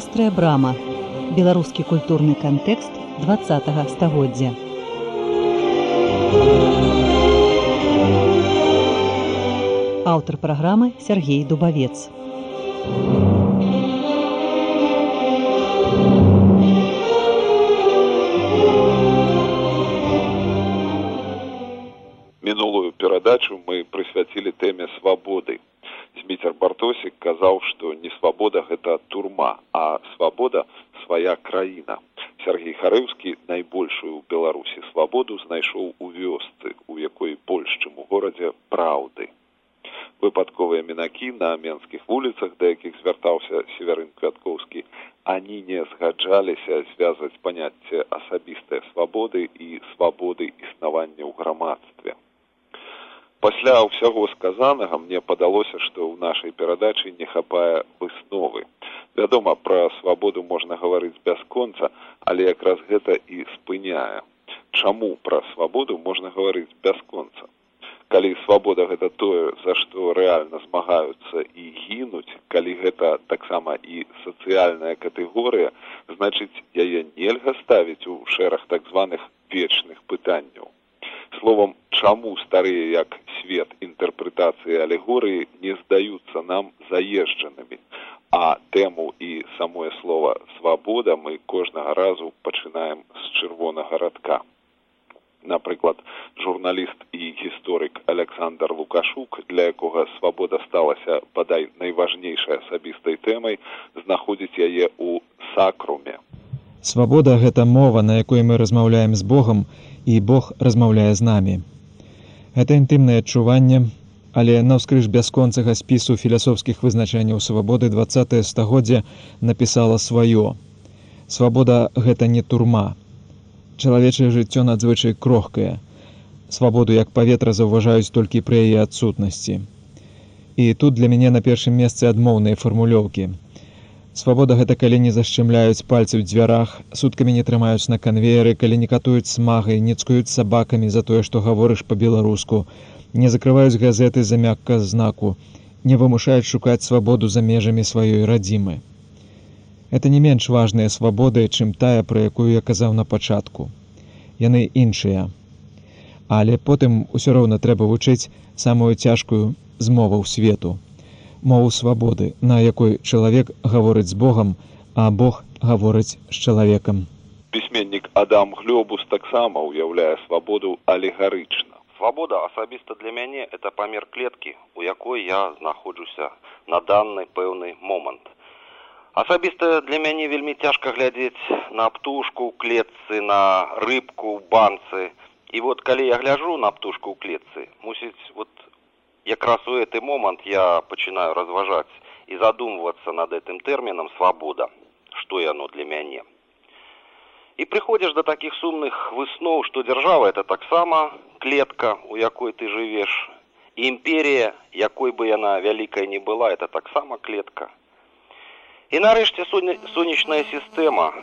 Вострая брама. Беларускі культурны кантэкст 20-го стагоддзя. Аўтар праграмы Сергей Дубавец. Мінулую перадачу мы прысвяцілі тэме свабоды. Зміцер Бартосік казаў, што не свабода – гэта турма, а свабода – свая краіна. Сергей Харыўскі найбольшую ў Беларусі свабоду знайшоў у вёсцы, у якой больш, чым у горадзе, праўды. Выпадковыя мінакі на менскіх вуліцах, да якіх звяртаўся Северын Квяткоўскі, они не згаджаліся звязаць паняцце асабістай свабоды і свабоды існавання ў грамадстве. Пасля ўсяго сказанага мне падалося, што ў нашай перадачы не хапае высновы. Вядома, пра свабоду можна гаварыць бясконца, але якраз гэта і спыняе. Чаму пра свабоду можна гаварыць бясконца? Калі свабода гэта тое, за што рэальна змагаюцца і гінуць, калі гэта таксама і сацыяльная катэгорыя, значыць, яе нельга ставіць у шэраг так званых вечных пытанняў. Словом, чаму старыя як свет інтэрпрэтацыі алегорыі не здаюцца нам заезджанымі, а тэму і самое слово «свабода» мы кожнага разу пачынаем з чырвонага радка. Напрыклад, журналіст і гісторык Александр Лукашук, для якога свабода сталася бадай найважнейшай асабістай тэмай, знаходзіць яе ў сакруме. Свабода – гэта мова, на якой мы размаўляем з Богам, і Бог размаўляе з намі. Гэта інтымнае адчуванне, але наўскрыж бясконцага спісу філасофскіх вызначэнняў свабоды 20-е стагоддзя напісала сваё. Свабода – гэта не турма. Чалавечае жыццё надзвычай крохкае. Свабоду як паветра заўважаюць толькі пры яе адсутнасці. І тут для мяне на першым месцы адмоўныя фармулёўкі. Свабода – гэта калі не зашчымляюць пальцы ў дзвярах, суткамі не трымаюць на канвееры, калі не катуюць смагай, не цкуюць сабакамі за тое, што гаворыш па-беларуску, не закрываюць газеты за мякка знаку, не вымушаюць шукаць свабоду за межамі сваёй радзімы. Гэта не менш важныя свабоды, чым тая, пра якую я казаў на пачатку. Яны іншыя. Але потым усё роўна трэба вучыць самую цяжкую з моваў свету. Мову свабоды, на якой чалавек гаворыць з Богам, а Бог гаворыць з чалавекам. Пісьменнік Адам Глёбус таксама ўяўляе свабоду алегарычна. Свабода асабіста для мяне – это памер клеткі, у якой я знаходжуся на данный пэўны момант. Асабіста для мяне вельмі цяжка глядзець на птушку ў клетцы, на рыбку ў банцы. І вот калі я гляджу на птушку ў клетцы, мусіць, вот якраз у гэты момант я пачынаю разважаць і задумвацца над гэтым тэрмінам «свабода», што яно для мяне. І прыходзіш да такіх сумных высноў, што дзяржава – это таксама клетка, у якой ты жывеш. І імперія, якой бы яна вялікай не была, это таксама клетка. І нарэшце сонечная сістэма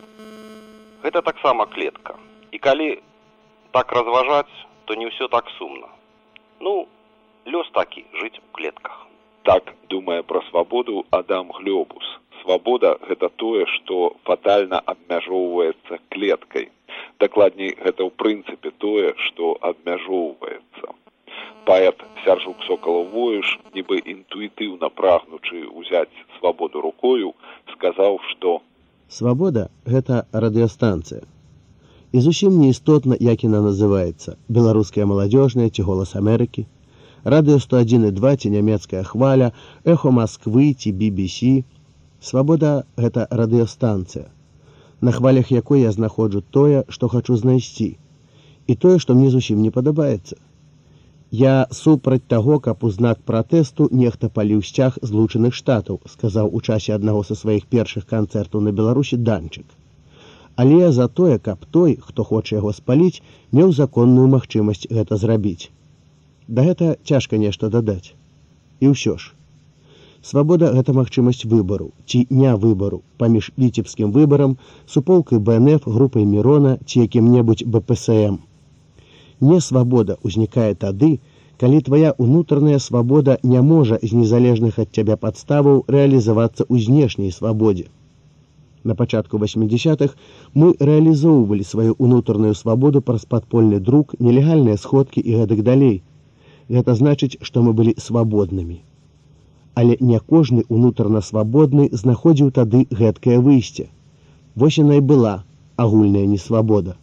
– гэта таксама клетка. І калі так разважаць, то не ўсё так сумна. Ну, лёс такі, жыць у клетках. Так думае пра свабоду Адам Глёбус. Свабода – гэта тое, што фатальна абмяжоўваецца клеткай. Дакладней, гэта ў прынцыпе тое, што абмяжоўваецца. Паэт Сяржук Сокалаў-Воюш, нібы інтуітыўна прагнучы ўзяць свабоду рукою, сказаў, што «Свабода – гэта радыёстанцыя. І зусім не істотна, як яна называецца – беларуская маладзёжная ці голас Амерыкі, радыё 101,2 ці нямецкая хваля, эхо Масквы ці BBC. Свабода – гэта радыёстанцыя, на хвалях якой я знаходжу тое, што хачу знайсці, і тое, што мне зусім не падабаецца. Я супраць таго, каб у знак пратэсту нехта паліў сцяг Злучаных Штатаў, сказаў у часе аднаго са сваіх першых канцэртаў на Беларусі Данчык. Але я за тое, каб той, хто хоча яго спаліць, меў законную магчымасць гэта зрабіць. Да гэта цяжка нешта дадаць. І ўсё ж. Свабода – гэта магчымасць выбару, ці не выбару, паміж віцебскім выбарам, суполкай БНФ, групай Мірона ці якім-небудзь БПСМ. Не свабода ўзнікае тады, калі твая ўнутраная свабода не можа з незалежных ад цябе падставаў рэалізавацца ў знешняй свабодзе. На пачатку 80-х мы рэалізоўвалі сваю ўнутраную свабоду праз падпольны друк, нелегальныя сходкі і гэтак далей. Гэта значыць, што мы былі свабоднымі. Але не кожны ўнутрана свабодны знаходзіў тады гэткае выйсце. Вось яна і была агульная несвабода.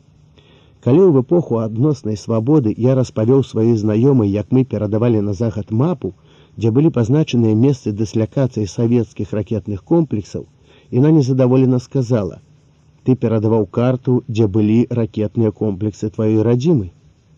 Калі ў эпоху адноснай свабоды я распавёў сваёй знаёмай, як мы перадавалі на захад мапу, дзе былі пазначаныя месцы дыслякацыі савецкіх ракетных комплексаў, яна незадаволена сказала: «Ты перадаваў карту, дзе былі ракетныя комплексы тваёй радзімы?»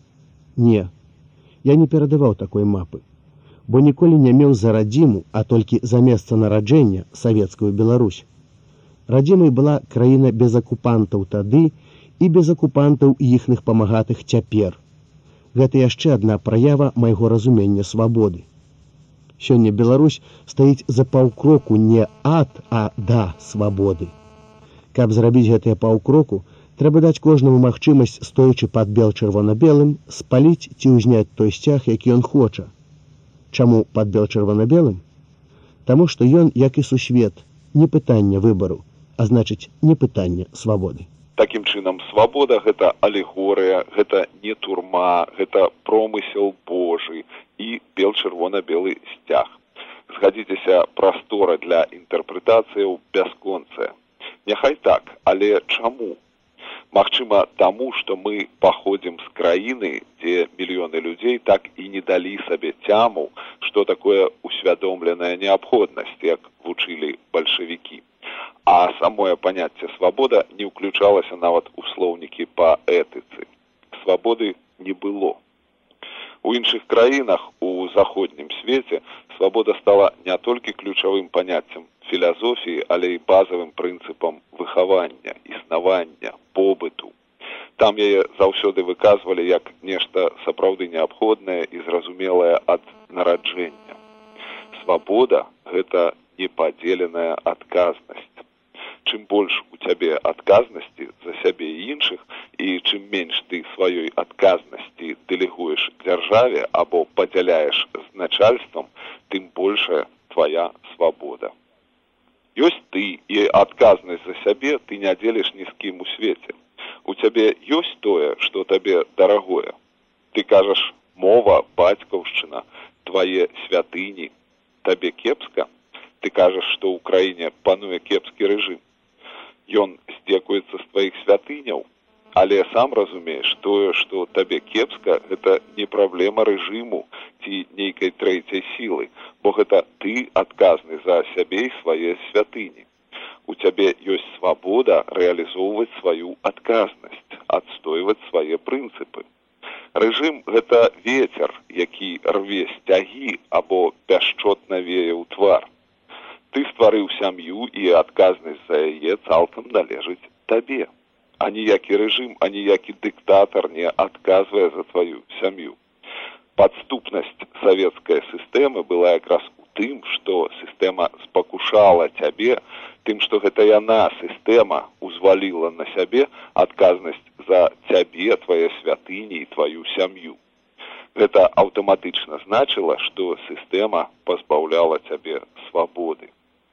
Не, я не перадаваў такой мапы, бо ніколі не меў за радзіму, а толькі за месца нараджэння савецкую Беларусь. Радзімай была краіна без акупантаў тады і без акупантаў і іхных памагатых цяпер. Гэта яшчэ адна праява майго разумення свабоды. Сёння Беларусь стаіць за паўкроку не ад, а да свабоды. Каб зрабіць гэтыя паўкроку, трэба даць кожнаму магчымасць, стоячы пад бел-чырвона-белым, спаліць ці ўзняць той сцяг, які ён хоча. Чаму пад бел-чырвона-белым? Таму што ён, як і сусвет, не пытанне выбару, а значыць, не пытанне свабоды. Такім чынам, свабода – гэта алегорыя, гэта не турма, гэта промысел Божий і бел-чырвона-белы сцяг. Згадзіцеся, прастора для інтэрпрэтацыяў бясконцая. Няхай так, але чаму? Магчыма, таму, што мы паходзім з краіны, дзе мільёны людзей так і не далі сабе цяму, што такое усвядомленая неабходнасць, як вучылі бальшавікі. А самое паняцце свабода не ўключалася нават у слоўнікі па этыцы. Свабоды не было. У іншых краінах у заходнім свеце свабода стала не толькі ключавым паняццем філасофіі, але і базавым прынцыпам выхавання, існавання, побыту. Там яе заўсёды выказвалі як нешта сапраўды неабходнае і зразумелае ад нараджэння. Свабода – гэта непадзеленая адказнасць. Чым больш у цябе адказнасці за сябе і іншых, і чым менш ты сваёй адказнасці дэлегуеш дзяржаве або падзяляеш з начальствам, тым большая твая свабода. Ёсць ты, і адказнасць за сябе ты не дзеліш ні з кім у свеце. У цябе ёсць тое, што табе дарагое. Ты кажаш, мова, бацькаўшчына, твае святыні. Табе кепска? Ты кажаш, што ў краіне пануе кепскі рэжым. Ён здзекуецца з тваіх святыняў, але сам разумееш, тое, што табе кепска, гэта не праблема рэжыму ці нейкай трэцяй сілы, бо гэта ты адказны за сябе і свае святыні. У цябе ёсць свабода рэалізоўваць сваю адказнасць, адстойваць свае прынцыпы. Рэжым – гэта вецер, які рве сцягі або бясчотна вее ў твар. Ты стварыў сям'ю, і адказнасць за яе цалкам належыць табе. Аніякі рэжым, аніякі дыктатар не адказвае за тваю сям'ю. Падступнасць савецкай сістэмы была якраз у тым, што сістэма спакушала цябе, тым, што гэта яна, сістэма, узваліла на сябе адказнасць за цябе, твае святыні і тваю сям'ю. Гэта аўтаматычна значыла, што сістэма пазбаўляла цябе свабоды.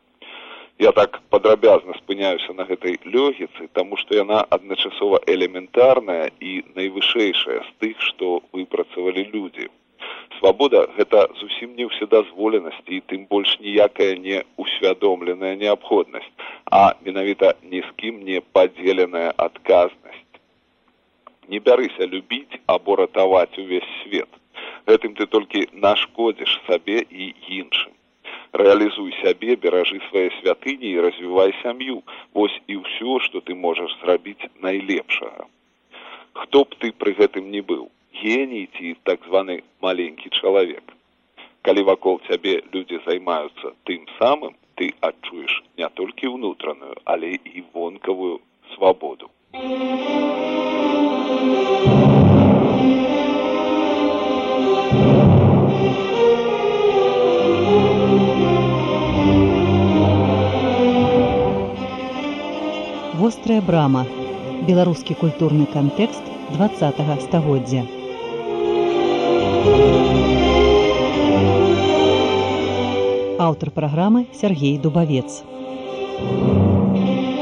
Я так падрабязна спыняюся на гэтай логіцы, таму што яна адначасова элементарная і найвышэйшая з тых, што выпрацавалі людзі. Свабода – гэта зусім не ўседазволенасць і тым больш ніякая не усвядомленая неабходнасць, а менавіта ні з кім не падзеленая адказнасць. Не бярыся любіць або ратаваць увесь свет. Гэтым ты толькі нашкодзіш сабе і іншым. Рэалізуй сябе, беражы свае святыні і развівай сям'ю. Вось і ўсё, што ты можаш зрабіць найлепшага. Хто б ты пры гэтым не быў, геній ці так званы маленькі чалавек. Калі вакол цябе людзі займаюцца тым самым, ты адчуеш не толькі ўнутраную, але і вонкавую свабоду. Вострая брама. Беларускі культурны кантэкст 20-го стагоддзя. Аўтар праграмы Сяргей Дубавец.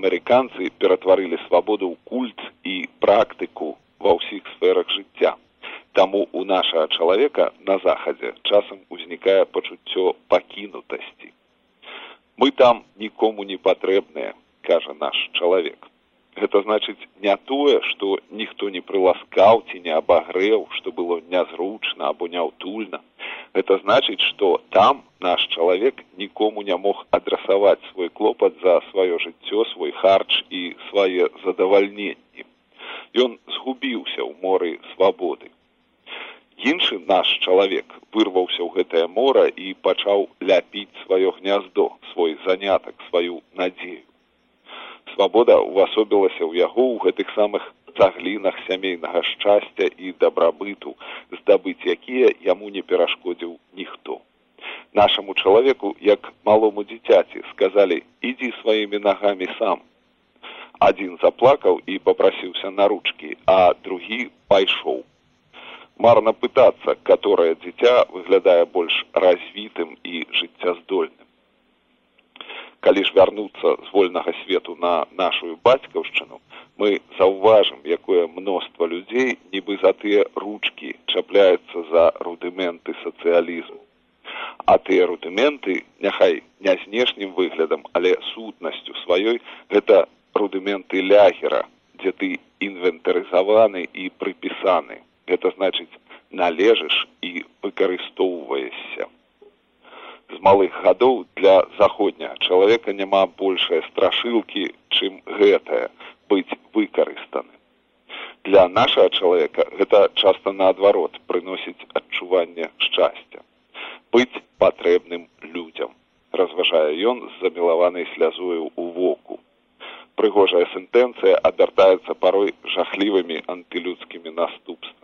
амерыканцы ператварылі свабоду ў культ і практыку ва ўсіх сферах жыцця. Таму у нашага чалавека на захадзе часам узнікае пачуццё пакінутасці. Мы там нікому не патрэбныя, кажа наш чалавек. Гэта значыць не тое, што ніхто не прыласкаў ці не абагрэў, што было нязручна або няўтульна. Гэта значыць, што там наш чалавек нікому не мог адрасаваць свой клопат за сваё жыццё, свой харч і свае задавальненні. Ён згубіўся ў моры свабоды. Іншы наш чалавек вырваўся ў гэтае мора і пачаў ляпіць сваё гняздо, свой занятак, сваю надзею. Свабода увасобілася ў яго ў гэтых самых цаглінах сямейнага шчасця і дабрабыту, здабыць якія яму не перашкодзіў ніхто. Нашаму чалавеку, як малому дзіцяці, сказалі: «Ідзі сваімі нагамі сам». Адзін заплакаў і папрасіўся на ручкі, а другі пайшоў. Марна пытацца, каторае дзіця выглядае больш развітым і жыццяздольным. Калі ж вярнуцца з вольнага свету на нашу бацькаўшчыну, мы заўважым, якое мноства людзей нібы за тыя ручкі чапляецца за рудыменты сацыялізму. А тыя рудыменты, няхай не знешнім выглядам, але сутнасцю сваёй, гэта рудыменты лягера, дзе ты інвентарызаваны і прыпісаны. Гэта значыць, належыш і выкарыстоўваешся. З малых гадоў для заходняга чалавека няма большай страшылкі, чым гэтае – быць выкарыстаным. Для нашага чалавека гэта часта наадварот прыносіць адчуванне шчасця. Быць патрэбным людзям, разважае ён з замілаванай слязою ў воку. Прыгожая сентэнцыя абяртаецца парой жахлівымі антылюдскімі наступствамі.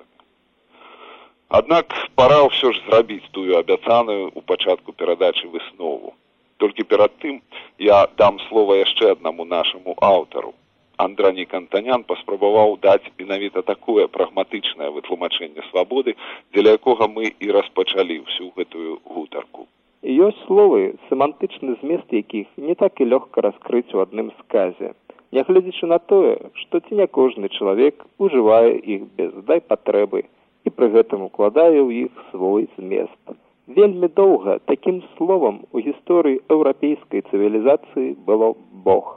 Аднак пара ўсё ж зрабіць тую абяцаную ў пачатку перадачы выснову. Толькі перад тым я дам слова яшчэ аднаму нашаму аўтару. Андранік Антанян паспрабаваў даць менавіта такое прагматычнае вытлумачэнне свабоды, дзеля якога мы і распачалі ўсю гэтую гутарку. Ёсць словы, семантычны змест якіх не так і лёгка раскрыць у адным сказе. Нягледзячы на тое, што ці не кожны чалавек ужывае іх без дай патрэбы, і пры гэтым укладае ў іх свой змест. Вельмі доўга такім словам у гісторыі еўрапейскай цывілізацыі было Бог.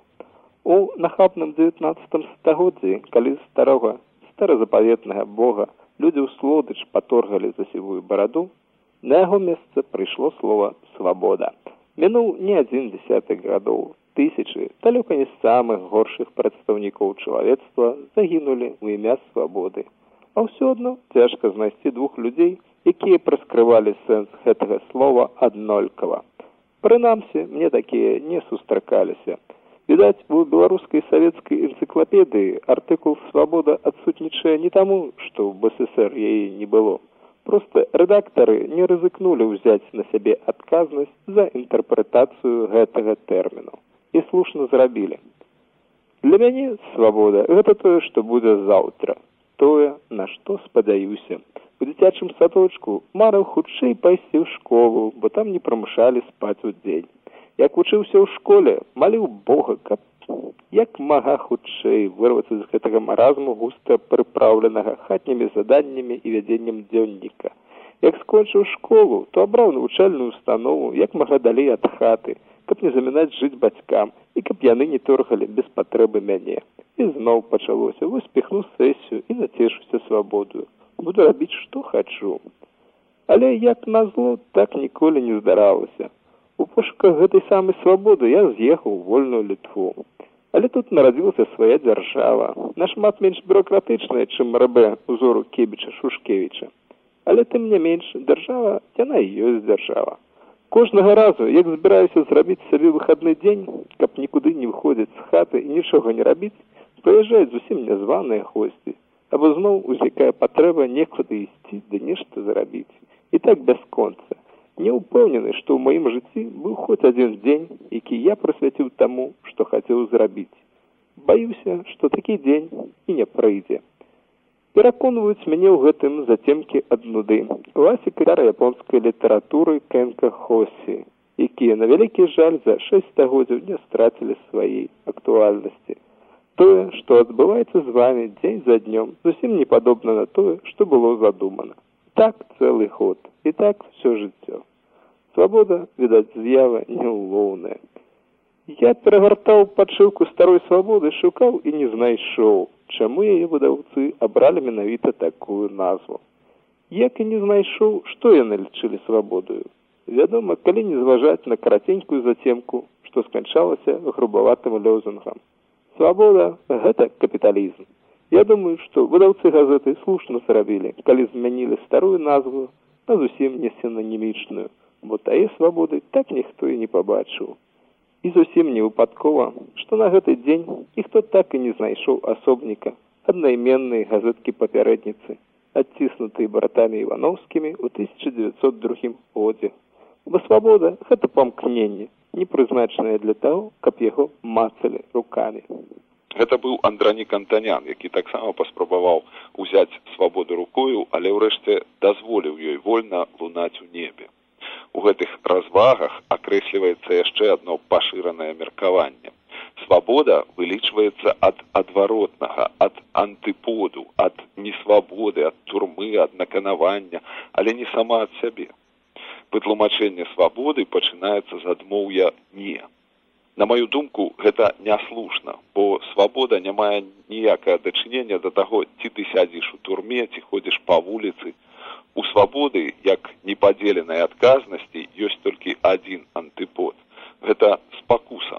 У нахабным 19 стагоддзі, калі старога, старазапаветнага Бога людзі ў слодыч паторгалі за сівую бараду, на яго месца прыйшло слова «свабода». Мінуў не адзін дзесятак гадоў, тысячы, далёка не самых горшых прадстаўнікоў чалавецтва загінулі ў імя свабоды. А ўсё адно цяжка знайсці двух людзей, якія праскрывалі сэнс гэтага слова аднолькава. Прынамсі, мне такія не сустракаліся. Відаць, у беларускай савецкай энцыклапедыі артыкул «Свабода» адсутнічае не таму, што ў БССР яе не было. Проста рэдактары не рызыкнулі ўзяць на сябе адказнасць за інтэрпрэтацыю гэтага тэрміну. І слушна зрабілі. Для мяне свабода – гэта тое, што будзе заўтра. Тое, на што спадзяюся. У дзіцячым садочку марыў хутчэй пайсці ў школу, бо там не прымушалі спаць удзень. Як вучыўся ў школе, маліў Бога, каб як мага хутчэй вырвацца з гэтага маразму густа прыпраўленага хатнімі заданнямі і вядзеннем дзённіка. Як скончыў школу, то абраў навучальную установу, як мага далей ад хаты, каб не замінаць жыць бацькам і каб яны не торгалі без патрэбы мяне. І зноў пачалося, вось піхну сесію і нацешуся свабодою. Буду рабіць, што хачу. Але як назло, так ніколі не здаралася. У пошуках гэтай самай свабоды я з'ехаў у вольную Літву. Але тут нарадзілася свая дзяржава, нашмат менш бюрократычная, чым РБ узору Кебіча-Шушкевіча. Але тым не менш, дзяржава, яна і ёсць дзяржава. Кожнага разу, як збіраюся зрабіць сабе выхадны дзень, каб нікуды не выходзіць з хаты і нічога не рабіць, прыязджаюць зусім нязваныя госці, або зноў узнікае патрэба некуды ісці ды нешта зарабіць. І так бясконца. Не ўпэўнены, што ў маім жыцці быў хоць адзін дзень, які я прысвяціў таму, што хацеў зрабіць. Баюся, што такі дзень і не прыйдзе. Пераконваюць мяне ў гэтым зацемкі ад нуды. Класік японскай літаратуры Кенка Хосі. якія, на вялікі жаль, за 6 стагоддзяў не страцілі сваей актуальнасці. Тое, што адбываецца з вамі дзень за днём, зусім не падобна на тое, што было задумана. Так цэлы ход, і так всё жыццё. Свабода, відаць, з'ява няўлоўная. Я перагартаў падшыўку старой свабоды, шукаў і не знайшоў, чаму яе выдаўцы абралі менавіта такую назву. Як і не знайшоў, што яны лічылі свабодаю. Вядома, калі не зважаць на караценькую зацемку, што сканчалася грубаватым лёзунгам. Свабода – гэта капіталізм. Я думаю, што выдаўцы газеты слушна зрабілі, калі змянілі старую назву на зусім не сінанімічную, бо тае свабоды так ніхто і не пабачыў. І зусім не выпадкова, што на гэты дзень ніхто так і не знайшоў асобніка аднайменнай газеткі-папярэдніцы, адціснутай братамі Івановскімі ў 1902 годзе. Бо свабода – гэта памкненне, не прызначанае для таго, каб яго мацалі рукамі. Гэта быў Андранік Антанян, які таксама паспрабаваў узяць свабоду рукою, але ўрэшце дазволіў ёй вольна лунаць у небе. У гэтых развагах акрэсліваецца яшчэ адно пашыранае меркаванне. Свабода вылічваецца ад адваротнага, ад антыподу, ад несвабоды, ад турмы, ад наканавання, але не сама ад сябе. Вытлумачэнне свабоды пачынаецца з адмоўя «не». На маю думку, гэта няслушна, бо свабода не мае ніякае дачынення да таго, ці ты сядзіш у турме, ці ходзіш па вуліцы. У свабоды, як непадзеленай адказнасці, ёсць толькі адзін антыпод. Гэта спакуса.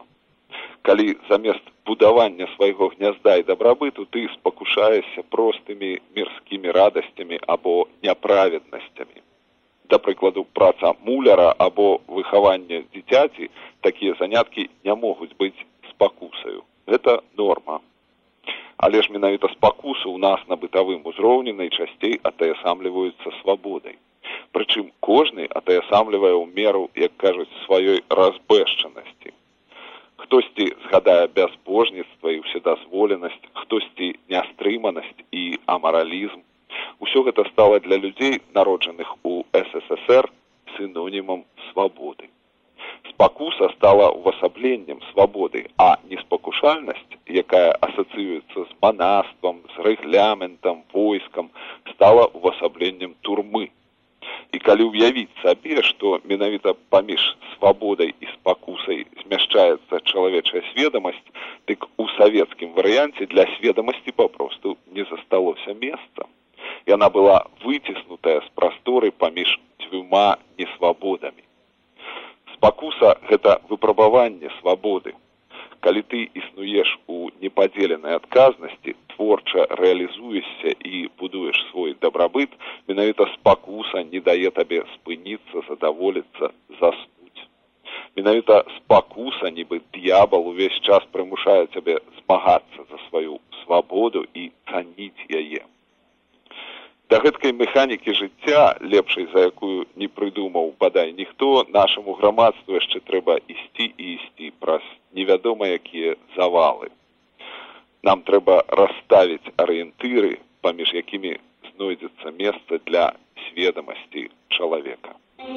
Калі замест будавання свайго гнязда і дабрабыту ты спакушаешся простымі мірскімі радасцямі або няправеднасцямі. Да прыкладу, праца муляра або выхаванне дзіцяці, такія заняткі не могуць быць спакусаю. Гэта норма. Але ж менавіта спакусы ў нас на бытавым узроўні найчасцей атаясамліваюцца свабодай. Прычым кожны атаясамлівае ў меру, як кажуць, сваёй разбэшчанасці. Хтосьці згадае бязбожніцтва і ўседазволенасць, хтосьці нястрыманасць і амаралізм. Усё гэта стала для людзей, народжаных у СССР, синонімам свабоды. Спакуса стала увасабленнем свабоды, а неспакушальнасць, якая асацыюецца з манаствам, з рэгламентам, войскам, стала увасабленнем турмы. І калі ўявіць сабе, што менавіта паміж свабодай і спакусай змяшчаецца чалавечая сведамасць, дык у савецкім варыянце для сведамасці папросту не засталося месца. Яна была выціснутая з прасторы паміж дзвюма несвабодамі. Спакуса – гэта выпрабаванне свабоды. Калі ты існуеш у непадзеленай адказнасці, творча рэалізуешся і будуеш свой дабрабыт, менавіта спакуса не дае табе спыніцца, задаволіцца, заснуць. Менавіта спакуса, нібы д'ябал, увесь час прымушае цябе змагацца за сваю свабоду і цаніць яе. Да гэткай механікі жыцця, лепшай за якую не прыдумаў бадай ніхто, нашаму грамадству яшчэ трэба ісці і ісці праз невядома якія завалы. Нам трэба расставіць арыентыры, паміж якімі знойдзецца месца для сведамасці чалавека.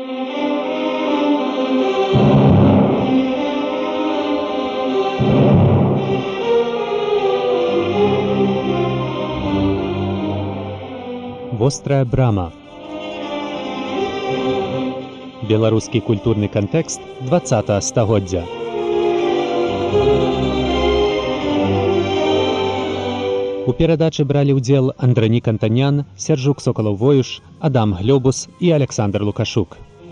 Вострая брама. Беларускі культурны кантэкст 20 стагоддзя. У перадачы бралі ўдзел Андранік Антанян, Сяржук Сокалаў-Воюш, Адам Глёбус і Александр Лукашук.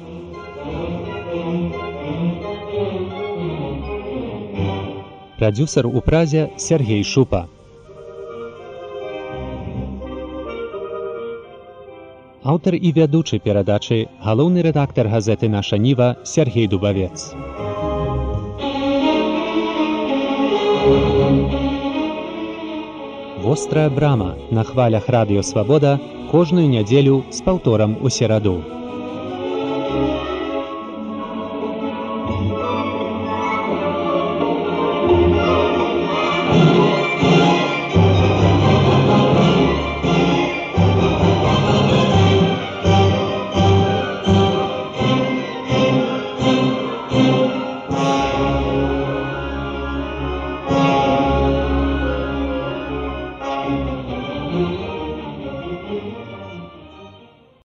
Прадзюсар у празе Сергей Шупа. Аўтар і вядучы перадачы, галоўны рэдактар газеты «Наша Ніва» Сергей Дубавец. Вострая брама на хвалях радыё Свабода кожную нядзелю з паўторам у сераду.